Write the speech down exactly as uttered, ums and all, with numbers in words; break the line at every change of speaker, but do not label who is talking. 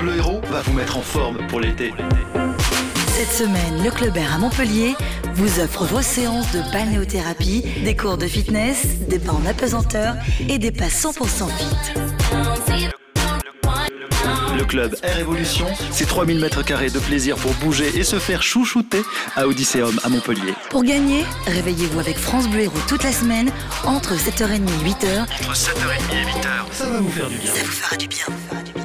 Bleu Héros va vous mettre en forme pour l'été.
Cette semaine, le Club Air à Montpellier vous offre vos séances de balnéothérapie, des cours de fitness, des bains en apesanteur et des passes cent pour cent fit.
Le Club Air Evolution, c'est trois mille mètres carrés de plaisir pour bouger et se faire chouchouter à Odysseum à Montpellier.
Pour gagner, réveillez-vous avec France Bleu Héros toute la semaine entre sept heures trente et huit heures.
Entre sept heures trente et huit heures, ça va vous faire du bien.
Ça vous fera du bien.